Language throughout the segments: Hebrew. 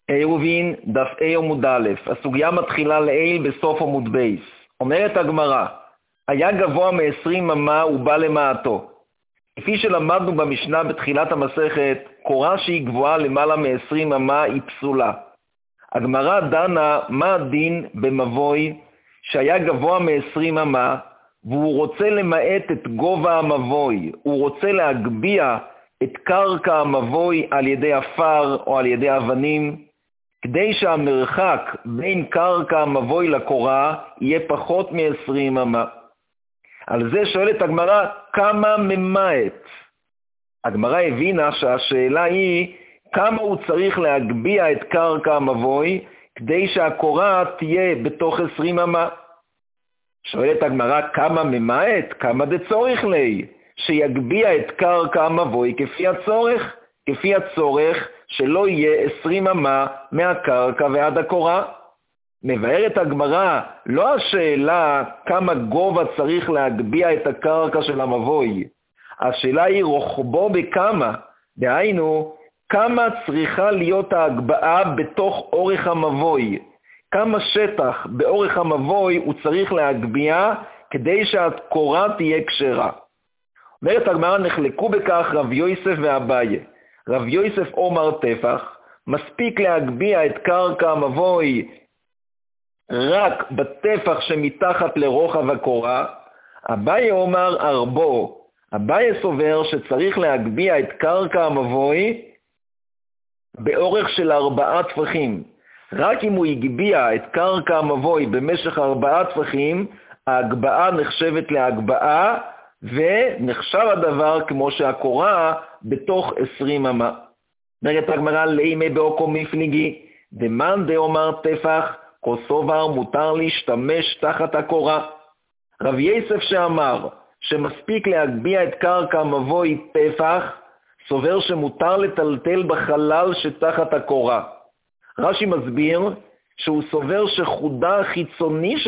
עירובין דף A עמוד א', הסוגיה מתחילה לעיל בסוף עמוד בייס. אומרת הגמרא, היה גבוה מ-20 אמה ובא למעטו. כפי שלמדנו במשנה בתחילת המסכת, קורה שהיא גבוהה למעלה מ-20 אמה היא פסולה. הגמרא דנה מה הדין במבוי שהיה גבוה מ-20 אמה, והוא רוצה למעט את גובה המבוי, הוא רוצה להגביה את קרקע המבוי על ידי אפר או על ידי אבנים, כדי שהמרחק בין קרקע המבוי לקורה יהיה פחות מ-20 אמה. על זה שואלת הגמרא, כמה ממעט? הגמרא הבינה שהשאלה היא, כמה הוא צריך להגביה את קרקע המבוי, כדי שהקורה תהיה בתוך 20 אמה. שואלת הגמרא, כמה ממעט? כמה דצורך לי? שיגביה את קרקע המבוי כפי הצורך שלא יהיה 20 אמה מהקרקע ועד הקורה. מבארת הגמרא, לא השאלה כמה גובה צריך להגביה את הקרקע של המבוי, השאלה היא רוחבו בכמה, דהיינו, כמה צריכה להיות ההגבהה בתוך אורך המבוי, כמה שטח באורך המבוי הוא צריך להגביה כדי שהקורה תהיה כשרה. אומרת הגמרא, נחלקו בכך רב יוסף ואביי. רב יוסף אומר טפח, מספיק להגביה את קרקע המבוי רק בטפח שמתחת לרוחב הקורה. אביי אומר ארבו. אביי סובר שצריך להגביה את קרקע המבוי באורך של 4 טפחים. רק אם הוא הגביה את קרקע המבוי במשך 4 טפחים, ההגבהה נחשבת להגבהה, ונחשב הדבר כמו שהקורה בתוך 20 אמה. אומרת הגמרא, לימי באוקו מפליגי, דמן דאמר טפח, כוסובר מותר להשתמש תחת הקורה. רב יוסף שאמר שמספיק להגביה את קרקע המבוי טפח, סובר שמותר לטלטל בחלל שתחת הקורה. רש"י מסביר שהוא סובר שחודה החיצוני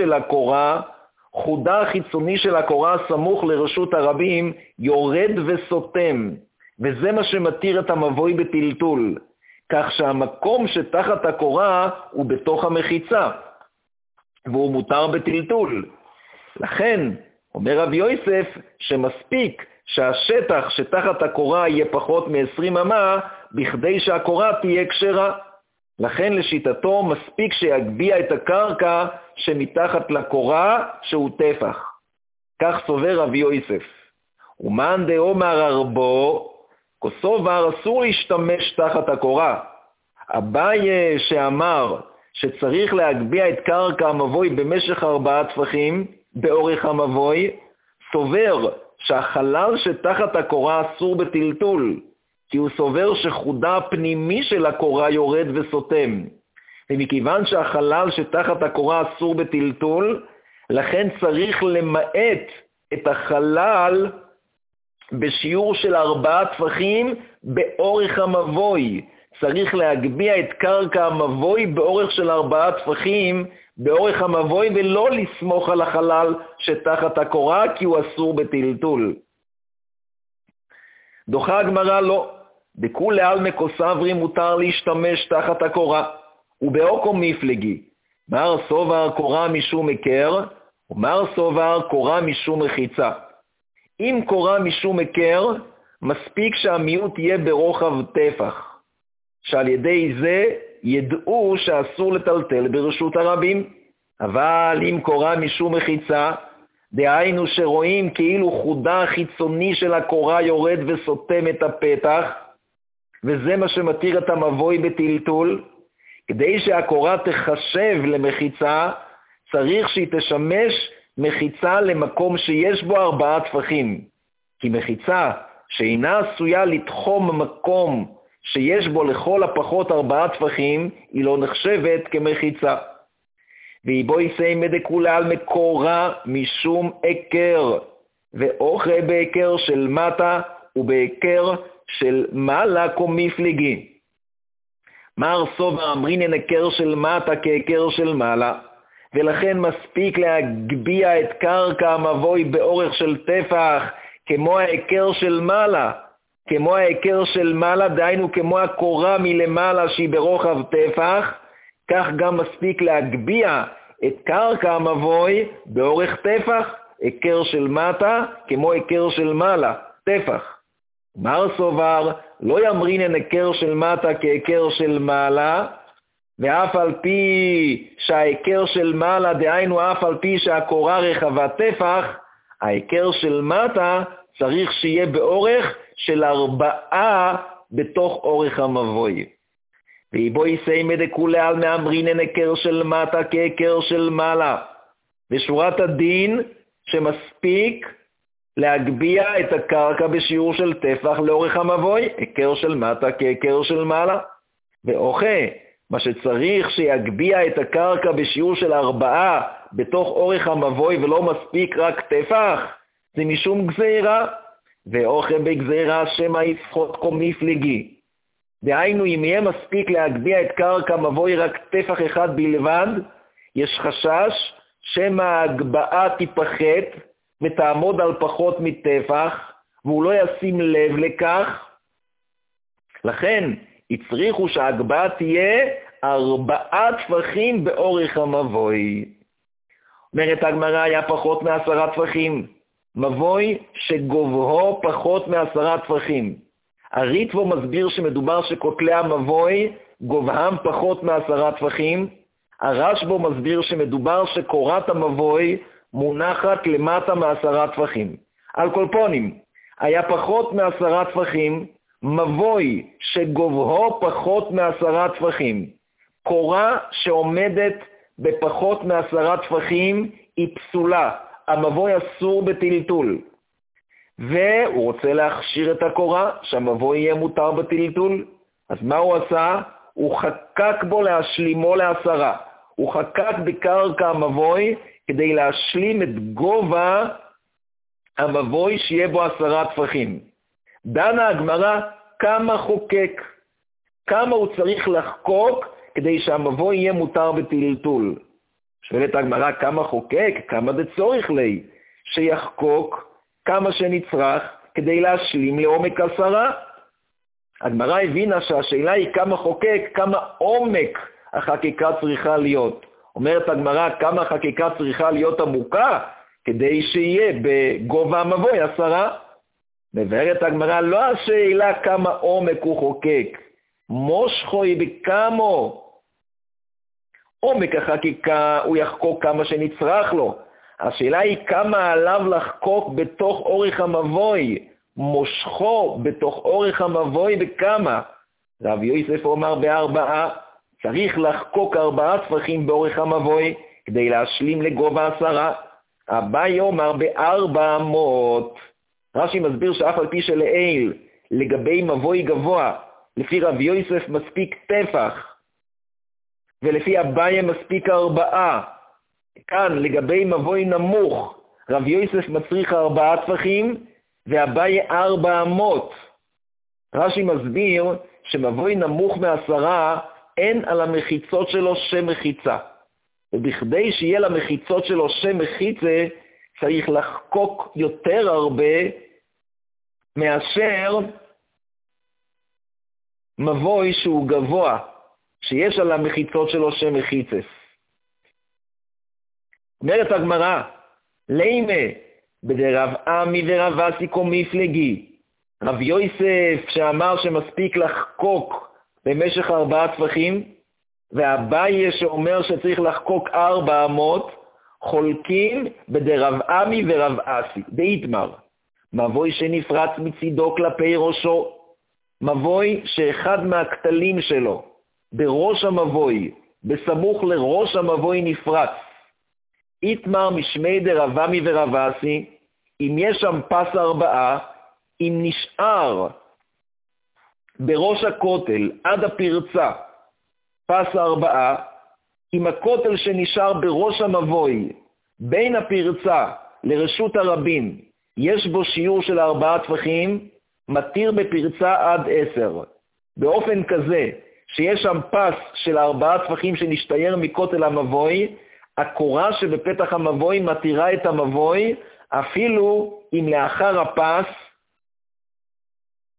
של הקורה סמוך לרשות הרבים יורד וסותם, וזה מה שמתיר את המבוי בטלטול, כך שהמקום שתחת הקורה הוא בתוך המחיצה, והוא מותר בטלטול. לכן, אומר רב יוסף, שמספיק שהשטח שתחת הקורה יהיה פחות מ-20 אמה, בכדי שהקורה תהיה כשרה. לכן לשיטתו מספיק שיגביה את הקרקע שמתחת לקורה שהוא טפח. כך סובר רב יוסף. ומאן דאמר ארבו, כוסובר אסור להשתמש תחת הקורה. אביי שאמר שצריך להגביה את קרקע המבוי במשך 4 טפחים באורך המבוי, סובר שהחלל שתחת הקורה אסור בטלטול, כי הוא סובר שחודה הפנימי של הקורה יורד וסותם. ומכיוון שהחלל שתחת הקורה אסור בטלטול, לכן צריך למעט את החלל בשיעור של 4 טפחים באורך המבוי. צריך להגביה את קרקע המבוי באורך של 4 טפחים באורך המבוי, ולא לסמוך על החלל שתחת הקורה, כי הוא אסור בטלטול. דוחה הגמרא לא. בכולי עלמא כוסברי מותר להשתמש תחת הקורה, ובאוקו מפלגי. מר סובר קורה משום היכר, ומר סובר קורה משום מחיצה. אם קורה משום היכר, מספיק שהמיעוט יהיה ברוחב טפח, שעל ידי זה ידעו שאסור לטלטל ברשות הרבים. אבל אם קורה משום מחיצה, דהיינו שרואים כאילו חודה החיצוני של הקורה יורד וסותם את הפתח, וזה מה שמתיר את המבוי בטלטול, כדי שהקורה תחשב למחיצה, צריך שהיא תשמש מחיצה למקום שיש בו 4 טפחים. כי מחיצה שאינה עשויה לתחום מקום שיש בו לכל הפחות 4 טפחים, היא לא נחשבת כמחיצה. ויבוא יסיימא דכולי עלמא קורה משום היכר, ואוכי בהיכר של מטה ובהיכר של מעלה כמפלגי. מר סובר אמרינן היכר של מטה כהיכר של מעלה, ולכן מספיק להגביה את קרקע המבוי באורך של טפח כמו ההיכר של מעלה, כמו ההיכר של מעלה, דהיינו כמו הקורה מלמעלה שהיא ברוחב טפח, כך גם מספיק להגביע את קרקע המבוי באורך טפח, היכר של מטה כמו היכר של מעלה, טפח. מר סובר, לא ימרינן היכר של מטה כהיכר של מעלה, ואף על פי שההיכר של מעלה, דהיינו אף על פי שהקורה רחבה טפח, ההיכר של מטה צריך שיהיה באורך של 4 בתוך אורך המבוי. ואיבו יסיימא דכולי על מאמרינן היכר של מטה כהיכר של מעלה. בשורת הדין שמספיק להגביע את הקרקע בשיעור של טפח לאורך המבוי, היכר של מטה כהיכר של מעלה. ואוכה, מה שצריך שיגביע את הקרקע בשיעור של 4 בתוך אורך המבוי ולא מספיק רק טפח, זה משום גזירה. ואוכה בגזירה שמא יפחות כמפלגי. דהיינו, אם יהיה מספיק להגביע את קרקע מבוי רק טפח אחד בלבד, יש חשש שמא ההגבעה תיפחת ותעמוד על פחות מטפח, והוא לא ישים לב לכך. לכן הצריכו שההגבעה תהיה 4 טפחים באורך המבוי. אומרת הגמרא, היה פחות מ10 טפחים. מבוי שגובהו פחות מ10 טפחים. הריטב"א מסביר שמדובר שכותלי המבוי גובהם פחות מ10 טפחים. הרשב"א מסביר שמדובר שקורת המבוי מונחת למטה מ10 טפחים. על כל פונים, היה פחות מ10 טפחים, מבוי שגובהו פחות מ10 טפחים. קורה שעומדת בפחות מ10 טפחים היא פסולה. המבוי אסור בטלטול. והוא רוצה להכשיר את הקורה, שהמבוי יהיה מותר בטלטול. אז מה הוא עשה? הוא חקק בו להשלימו ל10. הוא חקק בקרקע המבוי כדי להשלים את גובה המבוי שיהיה בו 10 טפחים. דנה הגמרא כמה חוקק, כמה הוא צריך לחקוק כדי שהמבוי יהיה מותר בטלטול. שואלת הגמרא כמה חוקק, כמה דצורך לי, שיחקוק כמה שנצרך כדי להשלים לעומק 10. הגמרא הבינה שהשאלה היא כמה חוקק, כמה עומק החקיקה צריכה להיות. אומרת הגמרא כמה החקיקה צריכה להיות עמוקה כדי שיהיה בגובה המבוי 10. מבארת הגמרא לא השאלה כמה עומק הוא חוקק, מושכו היא בכמו. עומק החקיקה הוא יחקוק כמה שנצרך לו. השאלה היא כמה עליו לחקוק בתוך אורך המבוי, מושכו בתוך אורך המבוי בכמה. רב יוסף אומר ב4, צריך לחקוק 4 טפחים באורך המבוי כדי להשלים לגובה 10. אביי אומר ב400. רש"י מסביר שאף על פי שלעיל לגבי מבוי גבוה, לפי רב יוסף מספיק טפח, ולפי אביי מספיק 4. כאן לגבי מבוי נמוך, רב יוסף מצריך 4 טפחים, ואביי 400. רש"י מסביר שמבוי נמוך מ10, אין על המחיצות שלו שם מחיצה. ובכדי שיהיה למחיצות שלו שם מחיצה, צריך לחקוק יותר הרבה מאשר מבוי שהוא גבוה, שיש על המחיצות שלו שם מחיצס. אומרת הגמרא, לימה בדרב עמי ורב אסי כמפלגי. רב יוסף שאמר שמספיק לחקוק במשך 4 טפחים, ואביי שאומר שצריך לחקוק 400, חולקים בדרב עמי ורב אסי. דאיתמר, מבוי שנפרץ מצידו כלפי ראשו, מבוי שאחד מהכתלים שלו בראש המבוי, בסמוך לראש המבוי נפרץ. איתמר משמי דרב עמי ורב אסי, אם יש שם פס 4, אם נשאר בראש הכותל עד הפרצה פס 4, אם הכותל שנשאר בראש המבוי בין הפרצה לרשות הרבים יש בו שיעור של 4 טפחים, מתיר בפרצה עד 10. באופן כזה שיש שם פס של 4 טפחים שנשתייר מכותל המבוי, הקורה שבפתח המבוי מתירה את המבוי, אפילו אם לאחר הפס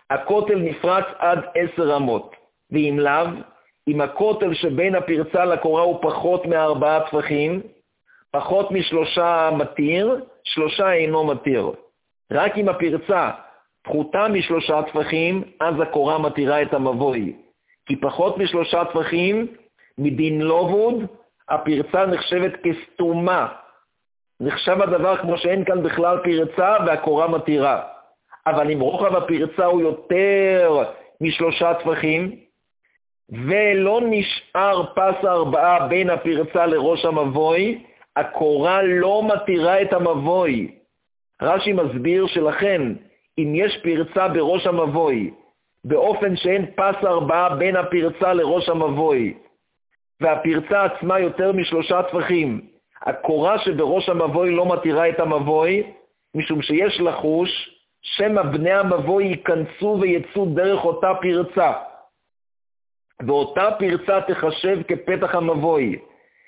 הכותל נפרץ עד 10 אמות, ואם לאו, אם הכותל שבין הפרצה לקורה הוא פחות מ4 טפחים, פחות מ3 מתיר, 3 אינו מתיר. רק אם הפרצה פחותה מ3 טפחים, אז הקורה מתירה את המבוי. כי פחות מ3 טפחים, מדין לובוד, הפרצה נחשבת כסתומה. נחשב הדבר כמו שאין כאן בכלל פרצה והקורה מתירה. אבל אם רוחב הפרצה הוא יותר מ3 טפחים, ולא נשאר פס 4 בין הפרצה לראש המבוי, הקורה לא מתירה את המבוי. רש"י מסביר שלכן, אם יש פרצה בראש המבוי, באופן שאין פס 4 בין הפרצה לראש המבוי, והפרצה עצמה יותר מ3 טפחים, הקורה שבראש המבוי לא מתירה את המבוי, משום שיש לחוש שמא בני המבוי ייכנסו ויצאו דרך אותה פרצה, ואותה פרצה תחשב כפתח המבוי,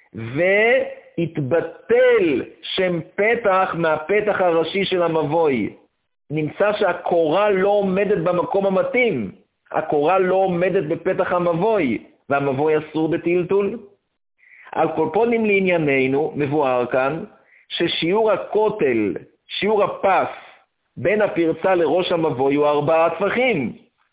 והתבטל שם פתח מהפתח הראשי של המבוי. נמצא שהקורה לא עומדת במקום המתאים, הקורה לא עומדת בפתח המבוי, והמבוי אסור בטלטול. על כל פנים לענייננו, מבואר כאן, ששיעור הכותל, שיעור הפס, בין הפרצה לראש המבוי הוא 4 טפחים.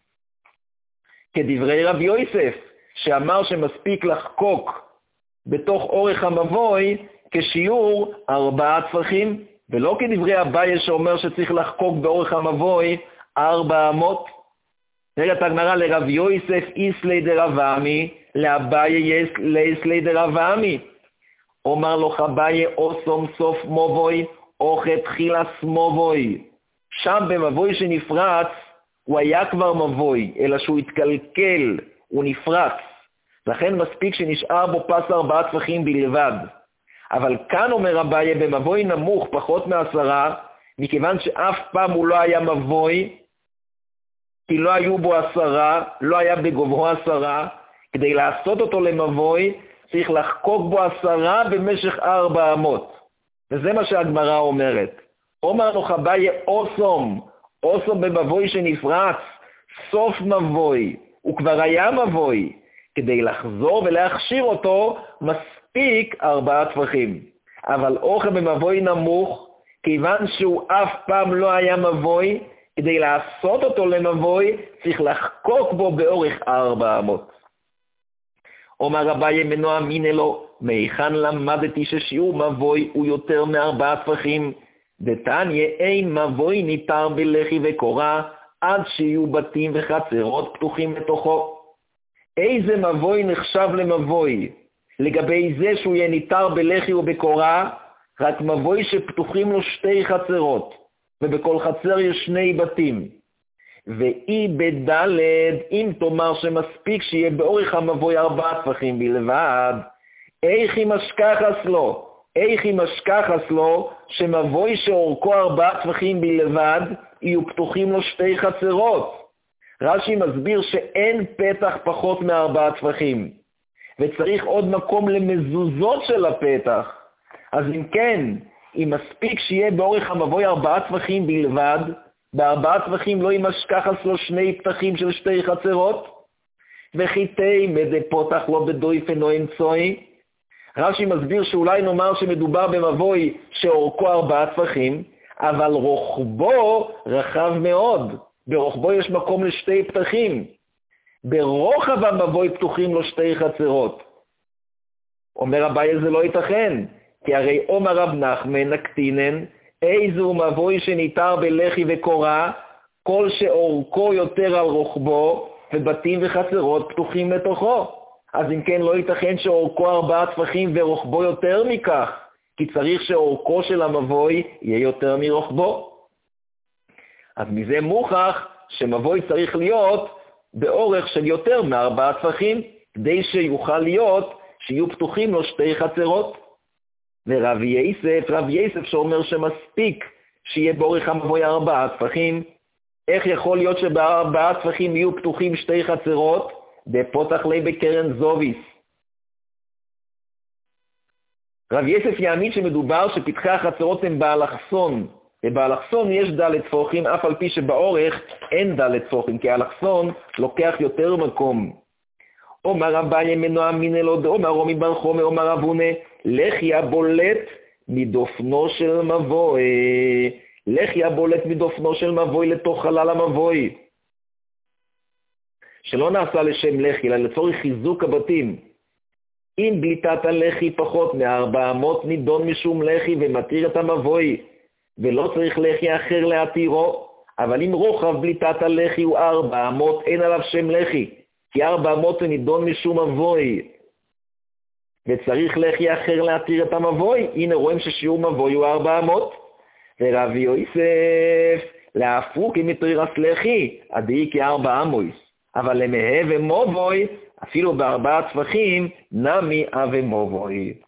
כדברי רב יוסף, שאמר שמספיק לחקוק בתוך אורך המבוי כשיעור 4 טפחים, ולא כדברי אביי שאומר שצריך לחקוק באורך המבוי 4 אמות. נראית הגמרא לרב יוסף איסלי דרב עמי, לאביי איסלי דרב עמי. אומר לו אביי אוסום סוף מבוי, אוכת תחילס מבוי. שם במבוי שנפרץ, הוא היה כבר מבוי, אלא שהוא התקלקל, הוא נפרץ. לכן מספיק שנשאר בו פס 4 טפחים בלבד. אבל כאן אומר אביי, במבוי נמוך פחות מ10, מכיוון שאף פעם הוא לא היה מבוי, כי לא היו בו 10, לא היה בגובהו 10, כדי לעשות אותו למבוי, צריך לחקוק בו 10 במשך 4 אמות. וזה מה שהגמרא אומרת. אומר לו אביי אוסום במבוי שנפרץ, סוף מבוי, הוא כבר היה מבוי, כדי לחזור ולהכשיר אותו, מספיק 4 טפחים. אבל אוכל במבוי נמוך, כיוון שהוא אף פעם לא היה מבוי, כדי לעשות אותו למבוי, צריך לחקוק בו באורך 4 אמות. אומר אביי מנוע מינא לו, מהיכן למדתי ששיעור מבוי הוא יותר מ4 טפחים, דתניא אין מבוי ניתר בלחי וקורה, עד שיהיו בתים וחצרות פתוחים לתוכו. איזה מבוי נחשב למבוי? לגבי זה שהוא יהיה ניתר בלחי ובקורה, רק מבוי שפתוחים לו 2 חצרות, ובכל חצר יש 2 בתים. ואי בדלת, אם תאמר שמספיק שיהיה באורך המבוי 4 טפחים בלבד, איך היא משכחס לו שמבוי שאורכו 4 טפחים בלבד, יהיו פתוחים לו 2 חצרות. רש"י מסביר שאין פתח פחות מ4 טפחים, וצריך עוד מקום למזוזות של הפתח. אז אם כן, אם מספיק שיהיה באורך המבוי 4 טפחים בלבד, ב4 טפחים לא ימשכחס לו 2 פתחים של 2 חצרות, וחיטי מדי פותח לא בדויפן או אמצוי. רש"י מסביר שאולי נאמר שמדובר במבוי שאורכו 4 טפחים, אבל רוחבו רחב מאוד. ברוחבו יש מקום ל2 פתחים. ברוחב המבוי פתוחים לו 2 חצרות. אומר אביי זה לא ייתכן, כי הרי אומר רב נחמן נקטינן, איזו מבוי שניתר בלחי וקורה, כל שאורכו יותר על רוחבו, ובתים וחצרות פתוחים לתוכו. אז אם כן לא ייתכן שאורכו 4 טפחים ורוחבו יותר מכך, כי צריך שאורכו של המבוי יהיה יותר מרוחבו. אז מזה מוכח שמבוי צריך להיות באורך של יותר מ4 טפחים, כדי שיוכל להיות שיהיו פתוחים לו 2 חצרות. ורב יוסף שאומר שמספיק שיהיה באורך המבוי 4 טפחים, איך יכול להיות שב4 טפחים יהיו פתוחים 2 חצרות? בפותח לי בקרן זוביס. רב יוסף יעמיד שמדובר שפתחי החצרות הם באלכסון, ובאלכסון יש ד' תפוחים, אף על פי שבאורך אין ד' תפוחים, כי האלכסון לוקח יותר מקום. אומר אביי מנוע אמינא לא דאמר רומי בר חומר, אומר אבונה, לחי הבולט מדופנו של מבוי. לחי הבולט מדופנו של מבוי לתוך חלל המבוי. שלא נעשה לשם לחי, אלא לצורך חיזוק הבתים. אם בליטת הלחי פחות מ-400 נידון משום לחי ומתיר את המבוי, ולא צריך לחי אחר להתירו, אבל אם רוחב בליטת הלחי הוא 400, אין עליו שם לחי, כי 400 זה נידון משום מבוי, וצריך לחי אחר להתיר את המבוי. הנה רואים ששיעור מבוי הוא 400. ורבי יוסף, להפרוק אם יתרירס לחי, עדי כ400. אבל למהה ומובוי, אפילו ב4 טפחים, נמי ומובוי.